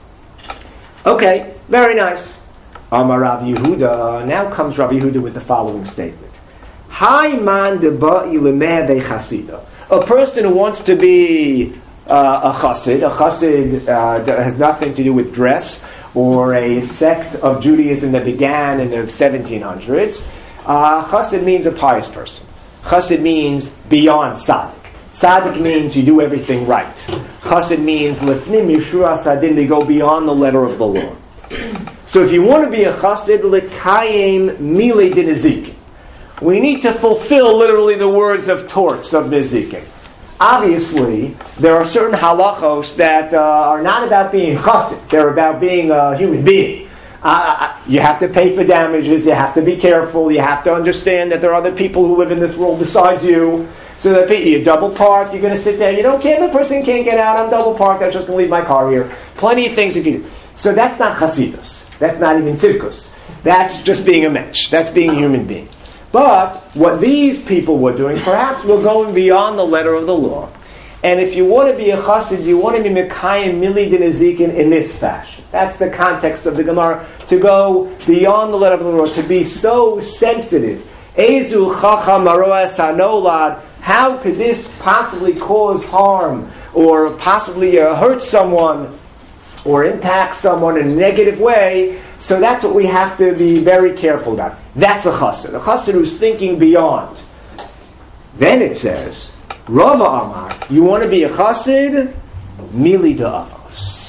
Okay, very nice. Amar Rav Yehuda. Now comes Rav Yehuda with the following statement: Hai man deba'i lemeh chasida. A person who wants to be uh, a chassid, a chassid uh, that has nothing to do with dress or a sect of Judaism that began in the seventeen hundreds. Uh, chassid means a pious person. Chassid means beyond tzaddik. Tzaddik means you do everything right. Chassid means lefnim yishua sadin, they go beyond the letter of the law. So if you want to be a chassid, lekayim mile de nezikin, we need to fulfill literally the words of torts of nezikin. Obviously, there are certain halachos that uh, are not about being chassid. They're about being a human being. Uh, you have to pay for damages. You have to be careful. You have to understand that there are other people who live in this world besides you. So that you're double parked. You're going to sit there. You don't care. The person can't get out. I'm double parked. I'm just going to leave my car here. Plenty of things you can do. So that's not chasidus. That's not even tzidkus. That's just being a mensch. That's being a human being. But what these people were doing, perhaps were going beyond the letter of the law. And if you want to be a chassid, you want to be mekayim mili de nezikin in this fashion. That's the context of the Gemara. To go beyond the letter of the law, to be so sensitive. Ezu chacham maroas hanolad. How could this possibly cause harm or possibly uh, hurt someone or impact someone in a negative way? So that's what we have to be very careful about. That's a chassid. A chassid who's thinking beyond. Then it says, Rava Amar, you want to be a chassid? Mili da'avos.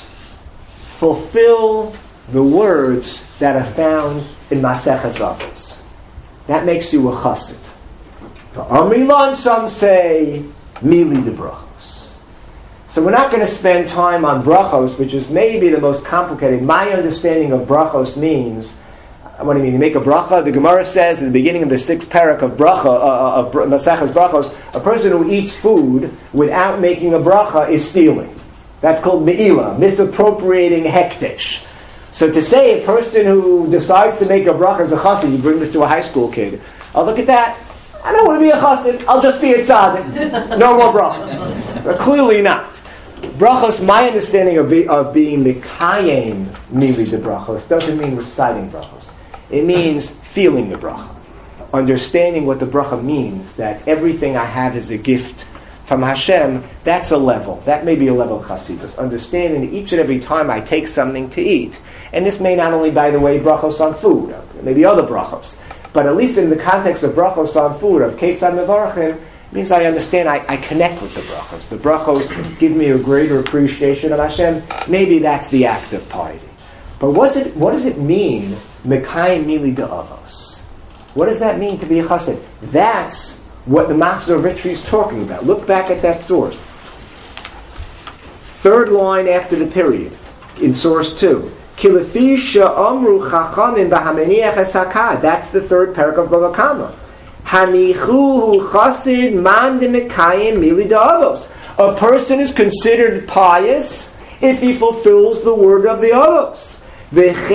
Fulfill the words that are found in Maseches Avos. That makes you a chassid. For Amilan, some say, Mili de brachos. So we're not going to spend time on brachos, which is maybe the most complicated. My understanding of brachos means, what do you mean? You make a bracha. The Gemara says in the beginning of the sixth parak of bracha uh, of Maseches Brachos, a person who eats food without making a bracha is stealing. That's called me'ila, misappropriating hekdesh. So to say a person who decides to make a bracha is a chassid, you bring this to a high school kid. Oh, look at that. I don't want to be a chassid. I'll just be a tzaddik. No more brachas. But clearly not. Brachos, my understanding of, be, of being Mikayim Mili de Brachos doesn't mean reciting Brachos. It means feeling the bracha. Understanding what the bracha means, that everything I have is a gift from Hashem, that's a level. That may be a level of Chassidus. Understanding that each and every time I take something to eat, and this may not only, by the way, brachos on food, maybe other brachos, but at least in the context of brachos on food, of Ketzad Mevarachin, means I understand, I, I connect with the brachos. The brachos give me a greater appreciation of Hashem. Maybe that's the act of piety. But what's it, what does it mean, Mekayim Mili de Avos? What does that mean to be a chassid? That's what the Machzor Vitri is talking about. Look back at that source. Third line after the period, in source two. Kilefi she'amru chachamim b'hameniach esakad. That's the third parak of Bava Kama. Hanichu chassid man demekayim mili d'avos. A person is considered pious if he fulfills the word of the avos. If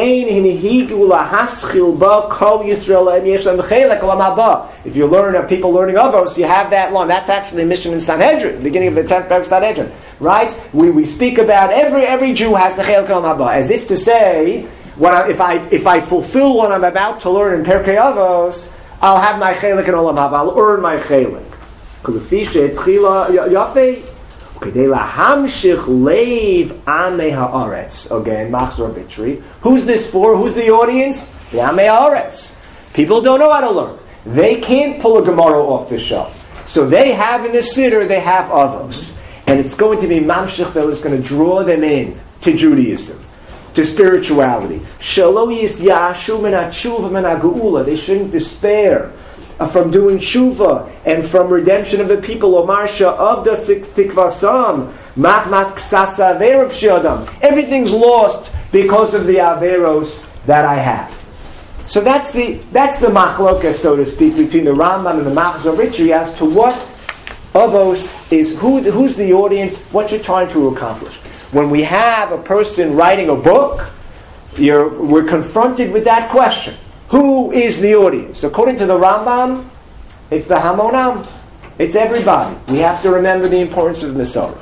you learn of people learning avos, you have that long. That's actually a mission in Sanhedrin, the beginning of the tenth parak of Sanhedrin, right? We we speak about every every Jew has the chelik olam haba, as if to say, when I, if I if I fulfill what I'm about to learn in Perkei Avos, I'll have my chelik in olam haba. I'll earn my chelik. Again, Machzor Vitri. Who's this for? Who's the audience? The Amei Haaretz. People don't know how to learn. They can't pull a Gemara off the shelf. So they have in the Siddur, they have Avos. And it's going to be Mamshech that is going to draw them in to Judaism, to spirituality. They shouldn't despair from doing tshuva and from redemption of the people. Omarsha of the tikvasam, matmas ksasa averab shiadam. Everything's lost because of the averos that I have. So that's the that's the machlokas, so to speak, between the Rambam and the Machzor Vitri as to what avos is, who who's the audience, what you're trying to accomplish. When we have a person writing a book, you're, we're confronted with that question. Who is the audience? According to the Rambam, it's the Hamonam. It's everybody. We have to remember the importance of Masorah.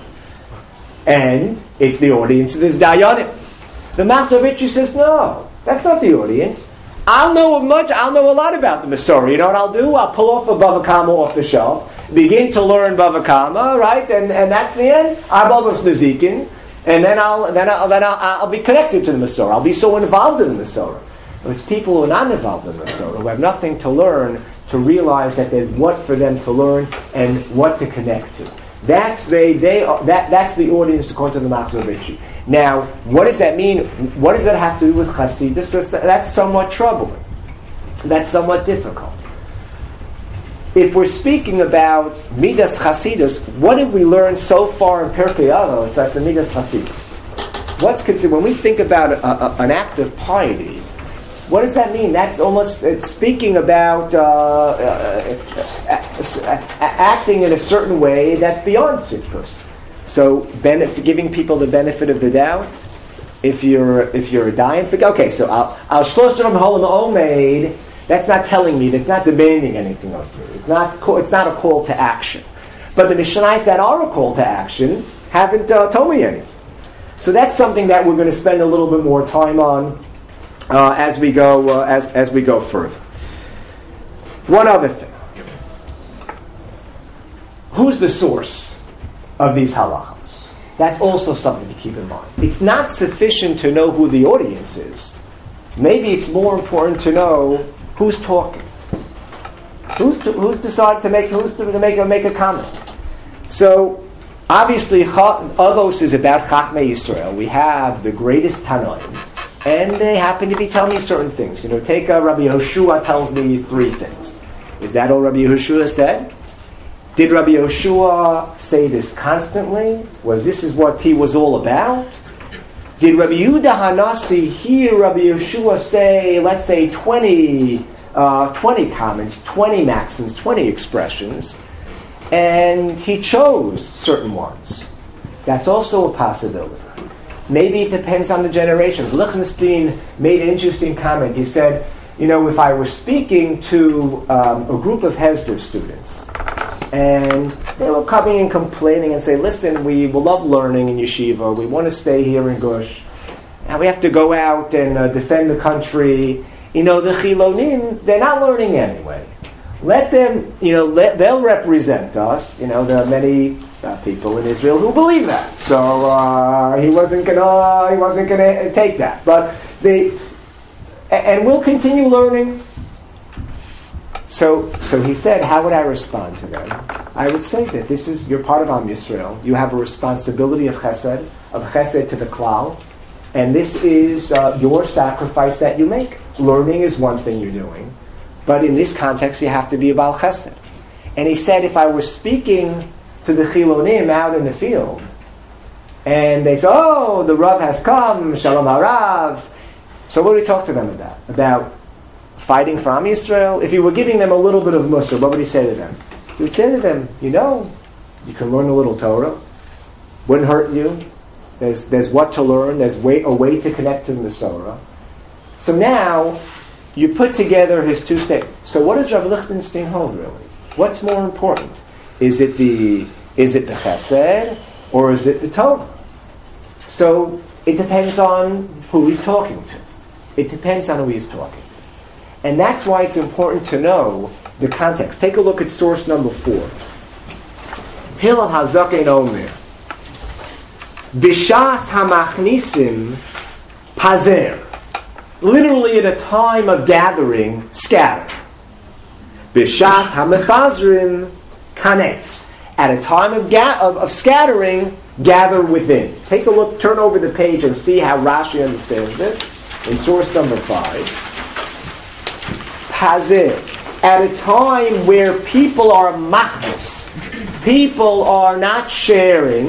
And it's the audience of this Dayanim. The Machzor Vitri says, no, that's not the audience. I'll know much, I'll know a lot about the Masorah. You know what I'll do? I'll pull off a Bava Kama off the shelf, begin to learn Bava Kama, right? And and that's the end. I'm almost Nezikin. And then I'll then I'll then I'll, I'll be connected to the Masorah. I'll be so involved in the Masorah. But it's people who are not involved in the Masorah, who have nothing to learn, to realize that there's what for them to learn and what to connect to. That's they they are, that that's the audience according to the Machzor Vitri. Now, what does that mean? What does that have to do with Chassidus? That's, that's somewhat troubling. That's somewhat difficult. If we're speaking about Midas Chassidus, what have we learned so far in Pirkei Avos? That's the Midas Chassidus. What's considered when we think about a, a, an act of piety? What does that mean? That's almost it's speaking about uh, uh, uh, acting in a certain way that's beyond Siddhus. So, benefit, giving people the benefit of the doubt. If you're if you're a dying, okay. So, I'll I'll shlosherim holam omeid. That's not telling me. That's not demanding anything of me. It's not. It's not a call to action. But the Mishnayos that are a call to action haven't uh, told me anything. So that's something that we're going to spend a little bit more time on. Uh, as we go, uh, as as we go further. One other thing: who's the source of these halachos? That's also something to keep in mind. It's not sufficient to know who the audience is. Maybe it's more important to know who's talking, who's to, who's decided to make who's to make a make a comment. So obviously, Avos is about Chachmei Yisrael. We have the greatest Tanoim. And they happen to be telling me certain things. You know, take uh, Rabbi Yehoshua tells me three things. Is that all Rabbi Yehoshua said? Did Rabbi Yehoshua say this constantly? Was this is what he was all about? Did Rabbi Yehuda Hanasi hear Rabbi Yehoshua say, let's say, twenty, uh, twenty comments, twenty maxims, twenty expressions, and he chose certain ones? That's also a possibility. Maybe it depends on the generation. Lichtenstein made an interesting comment. He said, you know, if I were speaking to um, a group of Hesder students, And they were coming and complaining and say, listen, we love learning in yeshiva. We want to stay here in Gush. And we have to go out and uh, defend the country. You know, the Chilonim, they're not learning anyway. Let them, you know, let, they'll represent us. You know, there are many uh, people in Israel who believe that. So uh, he wasn't gonna, he wasn't gonna take that. But they, and we'll continue learning. So, so he said, how would I respond to them? I would say that this is, you're part of Am Yisrael. You have a responsibility of chesed, of chesed to the klal, and this is uh, your sacrifice that you make. Learning is one thing you're doing, but in this context, you have to be a Baal Chesed. And he said, if I were speaking to the Chilonim out in the field, and they say, oh, the Rav has come, Shalom HaRav. So what do we talk to them about? About fighting for Am Yisrael? If you were giving them a little bit of Musar, what would he say to them? He would say to them, you know, you can learn a little Torah. Wouldn't hurt you. There's there's what to learn. There's way, a way to connect to the Masorah. So now, you put together his two statements. So what does Rav Lichtenstein hold, really? What's more important? Is it the is it the Chesed, or is it the Torah? So it depends on who he's talking to. It depends on who he's talking to. And that's why it's important to know the context. Take a look at source number four. Hillel HaZaken Omer. Bishas HaMachnisim Pazer. Literally at a time of gathering, scatter. Bishas HaMefazrim Kanes. At a time of, ga- of, of scattering, gather within. Take a look, turn over the page and see how Rashi understands this. In source number five. Pazer. At a time where people are machnas. People are not sharing.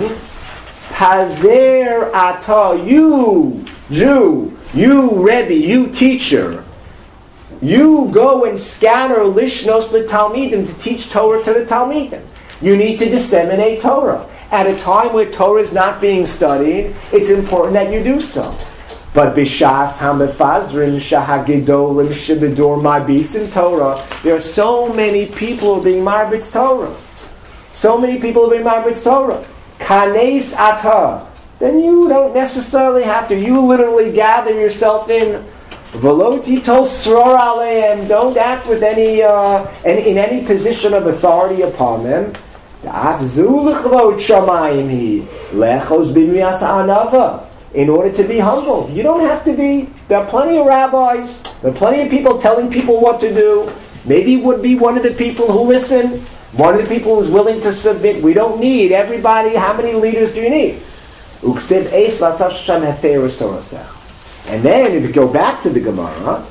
Pazer ata. You, Jew. You, Rebbe, you, teacher, you go and scatter lishnos l'talmidim to teach Torah to the talmidim. You need to disseminate Torah. At a time where Torah is not being studied, it's important that you do so. But b'shas hamefazrim shahagedolim shebedor marbitz in Torah, there are so many people who are being marbitz Torah. So many people who are being marbitz Torah. Kanes ata. Then you don't necessarily have to. You literally gather yourself in. Veloti tol sror aleim. Don't act with any, uh, any in any position of authority upon them. In order to be humble, you don't have to be. There are plenty of rabbis. There are plenty of people telling people what to do. Maybe it would be one of the people who listen. One of the people who's willing to submit. We don't need everybody. How many leaders do you need? And then, if you go back to the Gemara,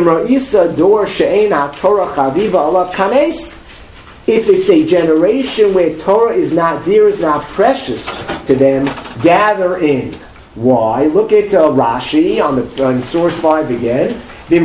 if it's a generation where Torah is not dear, is not precious to them, gather in. Why? Look at uh, Rashi on the on source five again.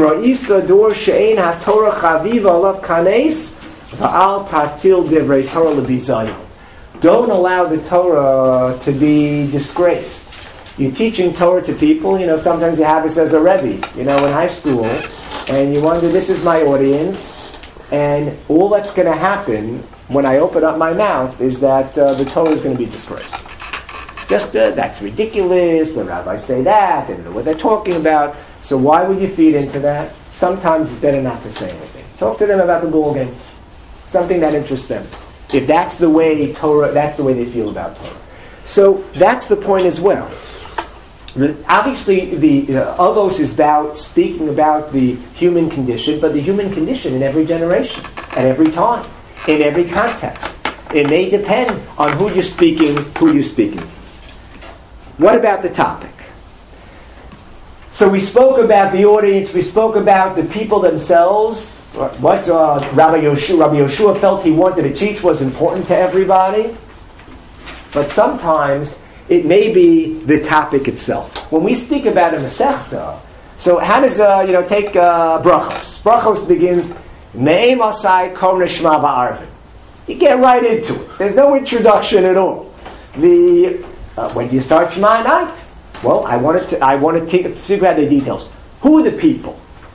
Don't allow the Torah to be disgraced. You're teaching Torah to people, you know, sometimes you have this as a Rebbe, you know, in high school, and you wonder, this is my audience, and all that's going to happen when I open up my mouth is that uh, the Torah is going to be disgraced. Just, uh, that's ridiculous, the rabbis say that, they don't know what they're talking about, so why would you feed into that? Sometimes it's better not to say anything. Talk to them about the ball game, something that interests them. If that's the way Torah, that's the way they feel about Torah. So that's the point as well. The, obviously, the uh, Avos is about speaking about the human condition, but the human condition in every generation, at every time, in every context. It may depend on who you're speaking, who you're speaking. What about the topic? So we spoke about the audience, we spoke about the people themselves. What uh, Rabbi Yoshua, Rabbi Yoshua felt he wanted to teach was important to everybody. But sometimes it may be the topic itself. When we speak about a Masechta, so how does, uh, you know, take uh, Brachos. Brachos begins, Me'em Asai Kom Nishma Ba'arvin. You get right into it. There's no introduction at all. The uh, when do you start Shema night? Well, I wanted to I wanted to speak about the details. Who are the people?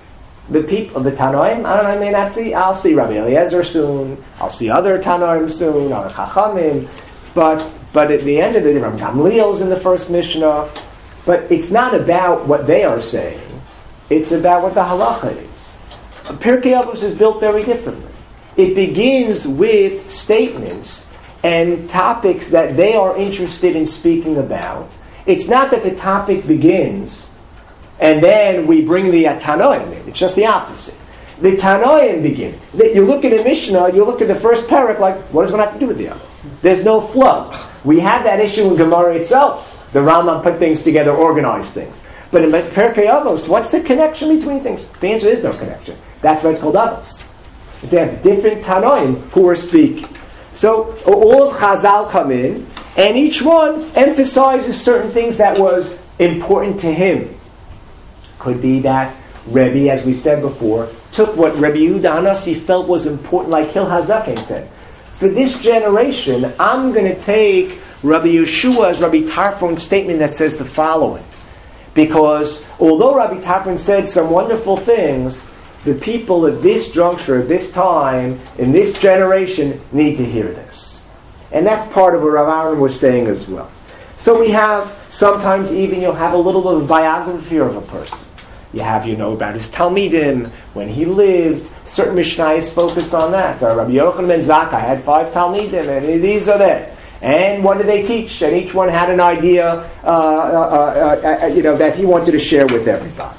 the people, the Tanoim, I don't know, I may not see, I'll see Rabbi Eliezer soon, I'll see other Tanoim soon, other Chachamim, but, but at the end of the day, Rabbi Gamliel's in the first Mishnah, but it's not about what they are saying, it's about what the halacha is. Pirkei Avos is built very differently. It begins with statements and topics that they are interested in speaking about. It's not that the topic begins and then we bring the Tanoim in. It's just the opposite. The Tanoim begin. You look at a Mishnah, you look at the first parak, like, what does one have to do with the other? There's no flow. We have that issue in Gemara itself. The Rambam put things together, organized things. But in Pirkei Avos, what's the connection between things? The answer is no connection. That's why it's called Avos. It's they have different Tanoim who are speaking. So all of Chazal come in, and each one emphasizes certain things that was important to him. Could be that Rebbe, as we said before, took what Rebbe Yehuda Hanassi felt was important, like Hil HaZaken said. For this generation, I'm going to take Rabbi Yeshua's, Rabbi Tarfon's statement that says the following. Because although Rabbi Tarfon said some wonderful things, the people at this juncture, at this time, in this generation, need to hear this. And that's part of what Rav Aaron was saying as well. So we have, sometimes even you'll have a little bit of biography of a person. You have, you know, about his Talmidim, when he lived. Certain Mishnayos focus on that. Uh, Rabbi Yochanan ben Zakkai had five Talmidim, and these are that. And what did they teach? And each one had an idea, uh, uh, uh, uh, you know, that he wanted to share with everybody.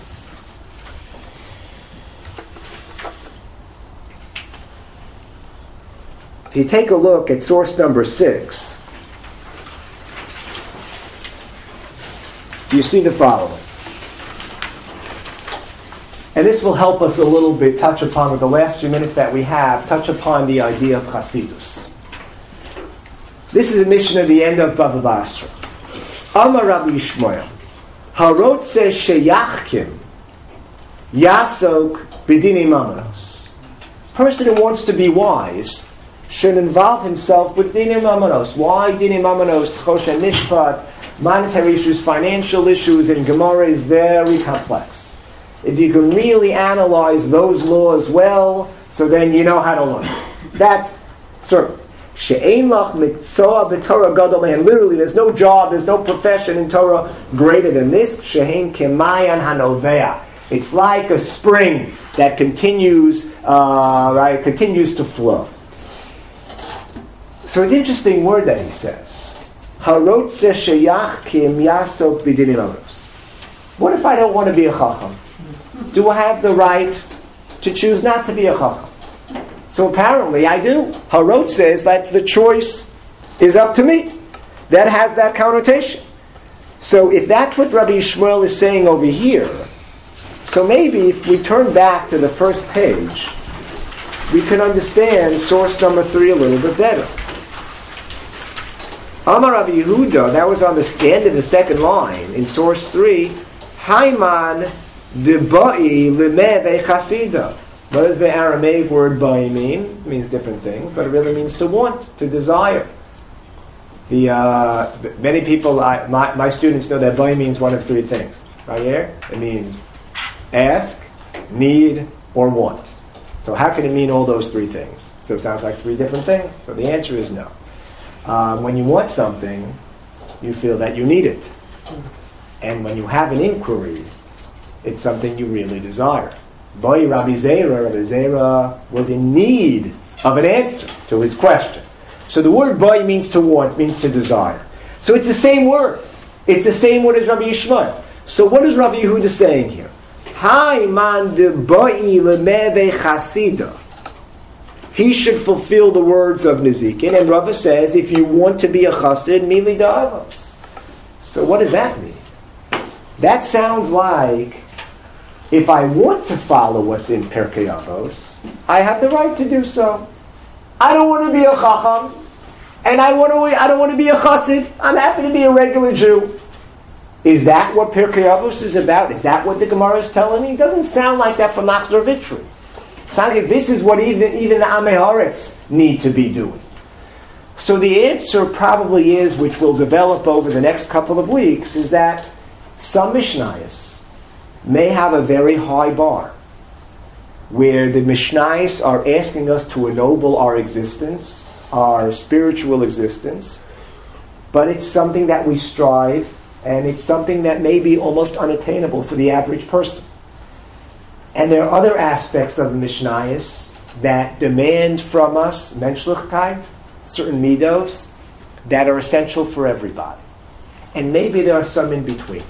If you take a look at source number six, you see the following. And this will help us a little bit touch upon, with the last few minutes that we have, touch upon the idea of Chasidus. This is a mission at the end of Bava Basra. Amar Rabbi Yishmael, Harotze sheyachkim yasok b'dinei mamanos. Person who wants to be wise should involve himself with dinei mamanos. Why dinei mamanos? Choshen mishpat, monetary issues, financial issues, and Gemara is very complex. If you can really analyze those laws well, so then you know how to learn. That's certain. She'ein lach mikzoah b'Torah gadol mehem. Literally, there's no job, there's no profession in Torah greater than this. She'ein kemayan hanovea. It's like a spring that continues, uh, right, continues to flow. So it's an interesting word that he says. Harotze sheyach kim yasok b'dinei mamanos. What if I don't want to be a chacham? Do I have the right to choose not to be a chacham? So apparently I do. Harot says that the choice is up to me. That has that connotation. So if that's what Rabbi Yishmael is saying over here, so maybe if we turn back to the first page, we can understand source number three a little bit better. Amar Rabbi Yehuda, that was on the end of the second line in source three, Haiman Debai lemeve chasida. What does the Aramaic word bai mean? It means different things, but it really means to want, to desire. The uh, many people, I, my, my students know that bai means one of three things. Right here, it means ask, need, or want. So how can it mean all those three things? So it sounds like three different things. So the answer is no. Uh, when you want something, you feel that you need it. And when you have an inquiry, it's something you really desire. Boy, Rabbi Zera, Rabbi Zera was in need of an answer to his question. So the word boy means to want, means to desire. So it's the same word. It's the same word as Rabbi Yishmael. So what is Rabbi Yehuda saying here? Hai man de boy lemeve chasida. He should fulfill the words of Nezikin. And Rava says, if you want to be a chassid, mili da'avos. So what does that mean? That sounds like, if I want to follow what's in Pirkei Avos, I have the right to do so. I don't want to be a chacham, and I want to. I don't want to be a chassid. I'm happy to be a regular Jew. Is that what Pirkei Avos is about? Is that what the Gemara is telling me? It doesn't sound like that from Machzor Vitri. It sounds like this is what even even the Amei Haaretz need to be doing. So the answer probably is, which will develop over the next couple of weeks, is that some Mishnayos may have a very high bar. where the Mishnayos are asking us to ennoble our existence, our spiritual existence, but it's something that we strive, and it's something that may be almost unattainable for the average person. And there are other aspects of the Mishnayos that demand from us menschlichkeit, certain midos, that are essential for everybody. And maybe there are some in between.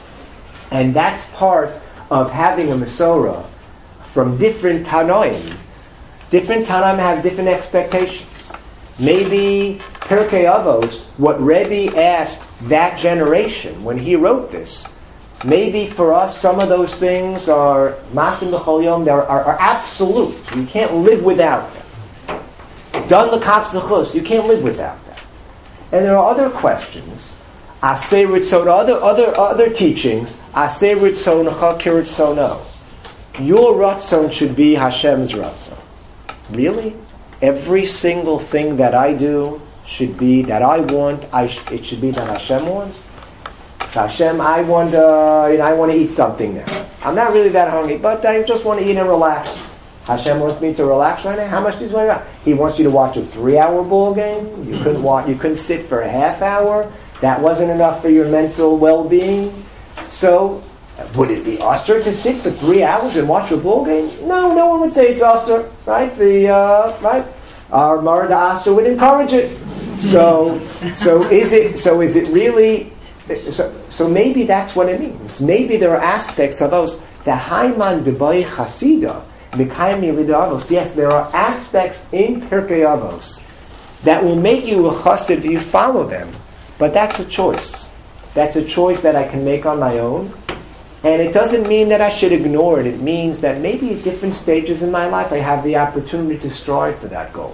And that's part of having a Masorah from different Tanoim. Different Tanoim have different expectations. Maybe Pirkei Avos, what Rebbe asked that generation when he wrote this, maybe for us some of those things are Masim B'chol Yom, are, are, are absolute. You can't live without them. Done l'kaf zechus, you can't live without that. And there are other questions. Aseh Ritzon, other other other teachings. Aseh Ritzonecha Kiritzono. Your Ratzon should be Hashem's Ratzon. Really? Every single thing that I do should be that I want. I sh- it should be that Hashem wants. So Hashem, I want. Uh, you know, I want to eat something now. I'm not really that hungry, but I just want to eat and relax. Hashem wants me to relax right now. How much does he want? He wants you to watch a three-hour ball game. You couldn't watch. You couldn't sit for a half hour. That wasn't enough for your mental well-being. So, would it be usher to sit for three hours and watch a ball game? No, no one would say it's usher, right? The uh, right, our Marada Asher would encourage it. So, so is it? So is it really? So, so maybe that's what it means. Maybe there are aspects of those. The Haiman Debay Chasida, Mikayim Yelida. Yes, there are aspects in Pirkei Avos that will make you a chassid if you follow them. But that's a choice. That's a choice that I can make on my own. And it doesn't mean that I should ignore it. It means that maybe at different stages in my life I have the opportunity to strive for that goal.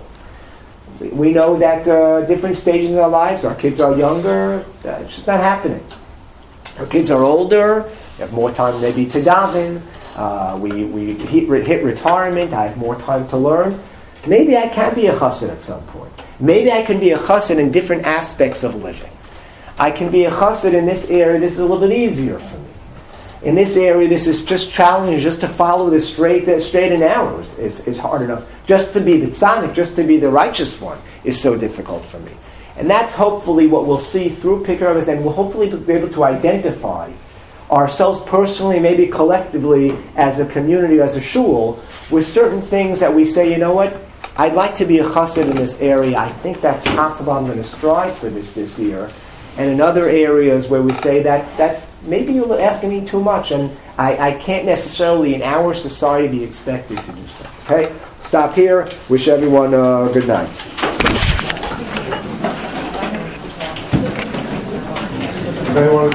We know that uh, different stages in our lives, our kids are younger, uh, it's just not happening. Our kids are older, we have more time maybe to daven, uh, we, we hit, hit retirement, I have more time to learn. Maybe I can be a chassid at some point. Maybe I can be a chassid in different aspects of living. I can be a chassid in this area, this is a little bit easier for me. In this area, this is just challenging. Just to follow the straight, uh, straight and narrow is, is, is hard enough. Just to be the tzaddik, just to be the righteous one is so difficult for me. And that's hopefully what we'll see through Pirkei Avos, and we'll hopefully be able to identify ourselves personally, maybe collectively, as a community, as a shul, with certain things that we say, you know what, I'd like to be a chassid in this area. I think that's possible. I'm going to strive for this this year. And in other areas where we say that that's maybe you're asking me too much, and I, I can't necessarily in our society be expected to do so. Okay? Stop here. Wish everyone a good night. Anyone?